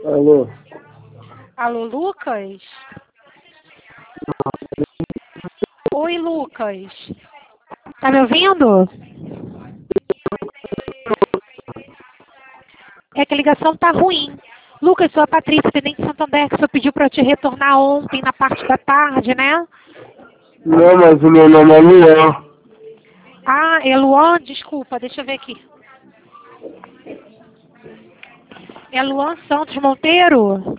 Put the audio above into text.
Alô? Alô, Lucas? Oi, Lucas. Tá me ouvindo? É que a ligação tá ruim. Lucas, sou a Patrícia, Tenente Santander, que o senhor pediu para eu te retornar ontem, na parte da tarde, né? Não, mas o meu nome é Luan. Ah, é Luan? Desculpa, deixa eu ver aqui. É Luan Santos Monteiro?